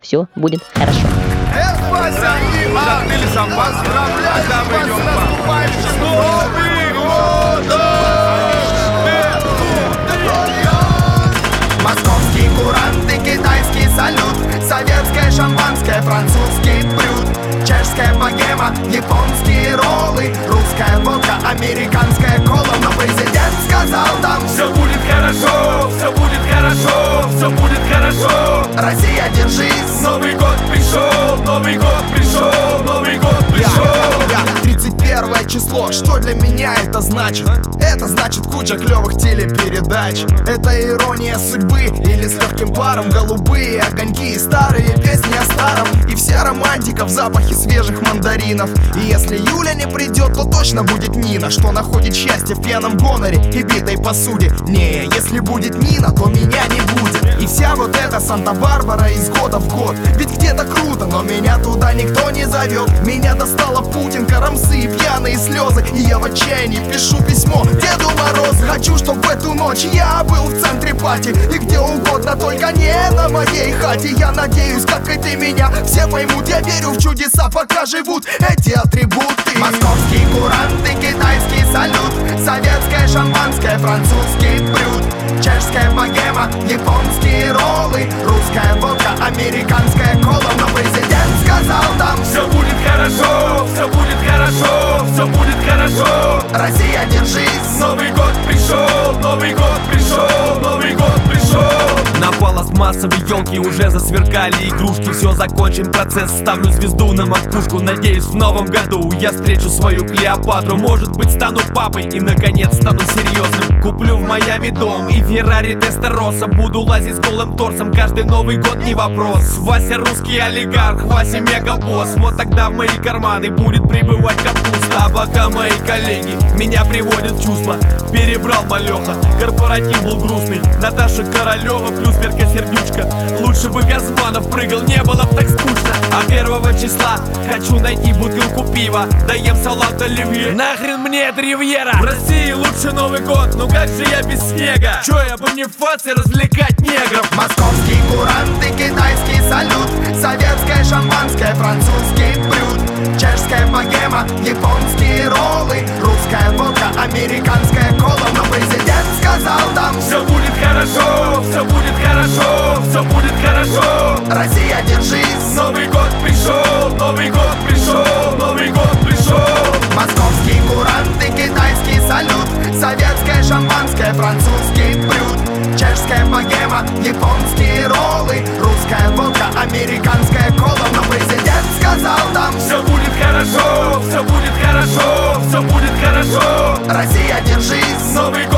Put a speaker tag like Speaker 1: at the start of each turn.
Speaker 1: Все будет хорошо.
Speaker 2: Поздравляем вас с наступающим Новым годом! Московские куранты, китайский салют, советское шампанское, французский брют, чешская богема, японские роллы, русская водка, американская кола. Но президент сказал там:
Speaker 3: все будет хорошо, все будет хорошо, все будет хорошо.
Speaker 2: Россия, держись!
Speaker 3: Новый год пришел, Новый год пришел, Новый год пришел.
Speaker 2: 31 число, что для меня это значит? Это значит куча клевых телепередач. Это ирония судьбы или с легким паром голубые огоньки и старые песни о старом. И вся романтика в запахе свежих мандаринов. И если Юля не придет, то точно будет Нина, что находит счастье в пьяном гоноре и битой посуде. Не, если будет Нина, то меня не будет. И вся вот эта Санта-Барбара из года в год. Ведь где-то круто, но меня туда никто не зовет. Меня достала Путинка, рамсы и пьяные слезы. И я в отчаянии пишу письмо Деду Морозу. Хочу, чтобы в эту ночь я был в центре пати. И где угодно, только не на моей хате. Я надеюсь, как и ты меня все поймут. Я верю в чудеса, пока живут эти атрибуты. Московские куранты, китайский салют, советское шампанское, французский брют, чешская богема, японские роллы, русская водка, американская кола. Но президент сказал там:
Speaker 3: все будет хорошо, все будет хорошо, все будет хорошо.
Speaker 2: Россия, держись!
Speaker 3: Новый год пришел, Новый год пришел, Новый год пришел. На пластмассовой елке уже засверкали игрушки. Все, закончим процесс, ставлю звезду на макушку. Надеюсь, в новом году я встречу свою Клеопатру. Может быть, стану папой и, наконец, стану серьезным. Куплю в Майами дом и Феррари Тестероса. Буду лазить с голым торсом, каждый Новый год не вопрос. Вася русский олигарх, Вася мегабосс. Вот тогда в мои карманы будет прибывать капуста. А пока мои коллеги меня приводят в чувство, перебрал малеха, корпоратив был грустный. Наташа Королева плюс Верка Сердючка. Лучше бы Газманов прыгал, не было б так скучно. А 1 числа хочу найти бутылку пива, доем салат оливье. Нахрен мне это ривьера? В России лучше Новый год, ну как же я без снега? Чё я Бонифаций развлекать негров?
Speaker 2: Московские куранты, китайский салют, советское шампанское, французский брют, чешская богема, японские роллы, русская водка, американская кола. Но президент сказал там:
Speaker 3: все будет хорошо, все будет хорошо, все будет хорошо.
Speaker 2: Россия, держись!
Speaker 3: Новый год пришел, Новый год пришел, Новый год пришел.
Speaker 2: Московские куранты, китайский салют, советское шампанское, французский брют, чешская богема, японские роллы, русская водка, американская кола. Но президент сказал там:
Speaker 3: все будет хорошо, все будет хорошо, все будет хорошо.
Speaker 2: Россия, держись!
Speaker 3: Новый